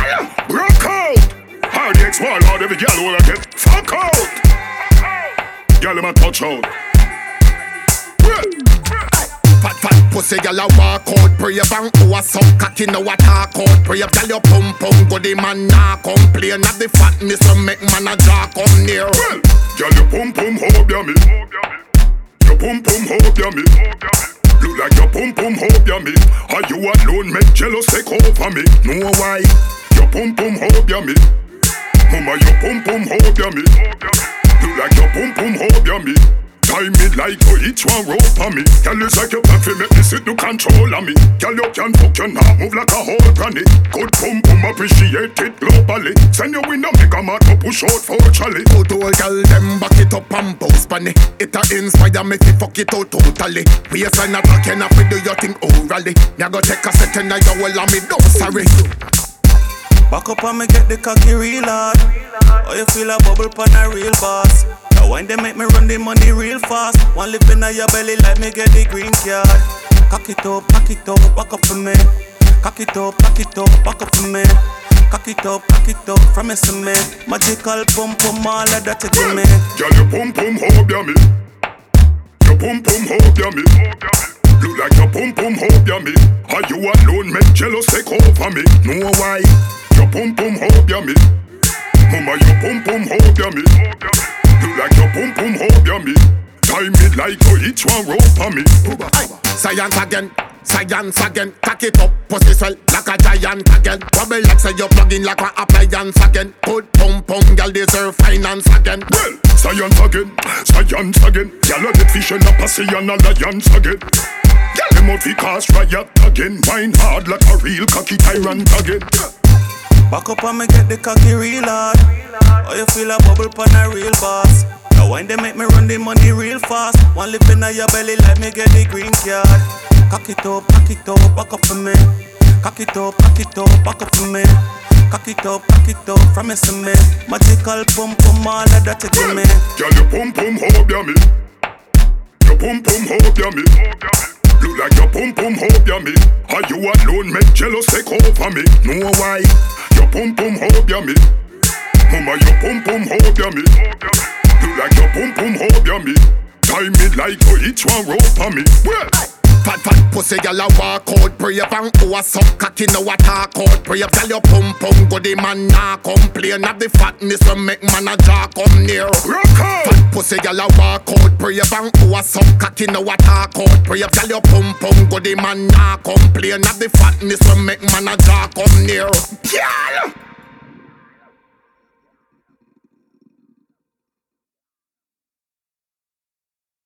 Girl, broke out. Hard X wall out, every girl wanna get fuck out. Girl, I'ma touch out. Fat pussy, girl, I walk out. Brave and over some cocky, now I talk out. Brave, girl, you pum pum, go the man nah complain. Of the fatness, so make man a jaw come near. Well, girl, you pum pum, hope ya me. You pum pum, hope ya me. Look like your pum pum, hope ya me. Are you alone, make jealous take over me? No why? Your pum pum, hope ya me. Mama, your pum pum, hope ya me. Look like your pum pum, hope ya me. Tie me like to each one rope on me. Girl, it's like your back fi make me sit to control on me. Girl, you can fuck you now, move like a whole granny. Good pum pum, appreciate it globally. Send you in a mega mart to push out for Charlie. Good old girl, them back it up and bounce pan it. It'll inspire me to fuck it out totally. We a sign attack and if we do your thing orally. Me go take a second and you will and me don't sorry. Back up and me get the cocky real hard. Oh, you feel a bubble pan a real boss. Now when they make me run the money real fast. One lip in your belly like me get the green card. Cock it up, back up for me. Cock it up, back up for me. Cock it up, from cement. Magical pum pum, all of that you give me. Girl, you pum pum, hope ya me. You pum pum, hope ya me. Look like your pum pum, hope ya me. Are you alone, make jealous take over me? No why? Your pum pum, hope ya me. Mama, your pum pum, hope ya me. Look like your pum pum, hope ya me. Tie me like to each one rope on me. Science again, cock it up, pussy swell like a giant again. Wobble like say you plug in like a appliance again. Good pum pum, girl deserve finance again. Well, science again. Girl, get fish in a pussy and alliance again. Girl, them out fi cast riot again. Wine hard like a real cocky tyrant again. Back up and me get the cocky real hard. Oh, you feel a bubble pan a real boss. Now when they make me run the money real fast. One lip in your belly like me get the green card. Cock it up, back up for me. Cock it up, back up for me. Cock it up, from cement. Magical pum pum, all of that you give me. Girl, you pum pum, hope ya me. You pum pum, hope ya me. Look like your pum pum, hope ya me. Are you alone, make jealous take over me? No why? Your pum pum, hope ya me. Mama, your pum pum, hope ya me. Look like your pum pum, hope ya me. Tie me like to each one rope on me. Well, Fat pussy, girl, I walk out. Brave and over some cocky, now I talk out. Brave, girl, you pum pum, go the man nah complain. Of the fatness, so make man a jaw come near. Rock out. Fat pussy, girl, I walk out. Brave and over some cocky, now I talk out. Brave, girl, you pum pum, go the man nah complain. Of the fatness, so make man a jaw come near. Girl.